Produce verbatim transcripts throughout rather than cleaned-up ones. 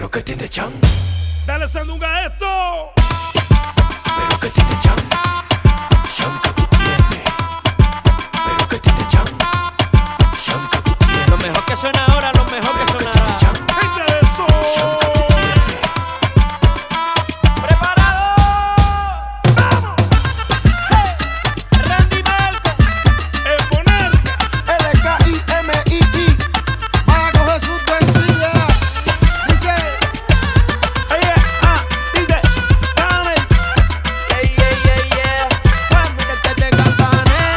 Pero que tiene chan. Dale sandunga esto. Pero que tiene chan. Chan que tú tienes. Pero que tiene chan. Chan que tú tienes. Lo mejor que suena ahora, lo mejor que sonará. Gente de eso. Chan que tú tienes. ¡Preparado! ¡Vamos! ¡Hey! Randy Malco. El poner. L K I M I I. Va a coger su densidad. Dice. Oye, ah, dice, dame. Yeah, yeah, yeah, yeah. Vamos que te te campané.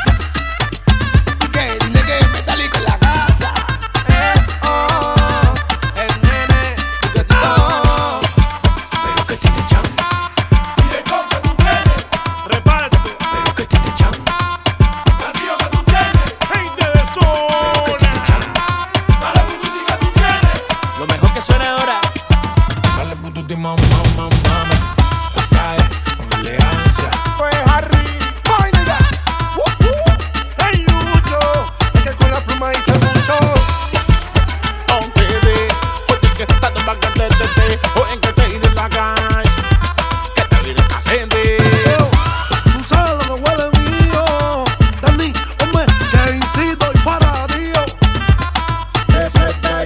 Que dile que es metálico en la casa. Eh, oh, el nene, tu casito. Pero que tiene chan. Y el con que tú tienes, Reparto. Pero que tiene chan. la tío que tú tienes, Gente de zona. dale pututi que tú tienes. Lo mejor que suena ahora. Dale pututi, mamá, mamá, mamá. Cae con elegancia. Pues Harry, vaina. Hey, Lucho. Es que con la pluma hice mucho. Aunque ve, oye, que está de vacante, o en que te iré en la calle. Que te viene casente. Tú sabes lo que huele mío. Dani, hombre, que incito y para Dios. Ese te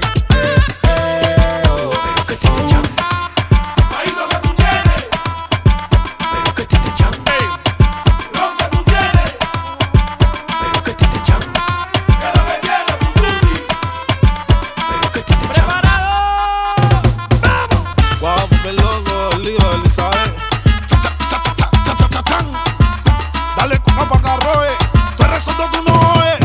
Pero que tiene chan. Paíto que tú tienes, Pero que tiene chan. Ey, ron que tú tienes, Pero que tiene chan. que lo que tienes pututi. Pero que tiene chan. ¡Preparado! ¡Vamos! Guau, qué loco, el hijo de Elizabeth. Cha, cha, cha, cha, cha, cha, cha, chan. Dale coca pa' carroe. Tú eres sordo, tú no oyes.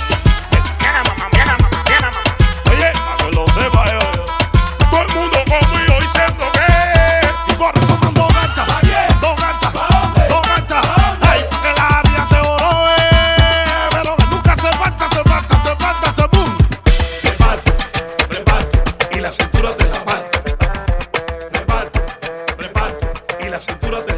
oye, para que lo sepa yo. Todo el mundo conmigo diciendo que. Y corre sonando gatas. ¿Pa' quién? Dos gatas. ¿Pa' dónde? Dos gatas. ¿Pa' dónde? Ay, que la área se oroe. Pero que nunca se falta, se falta, se falta, se boom. Reparto, reparto, y la cintura te la parto. Reparto, reparto, y la cintura te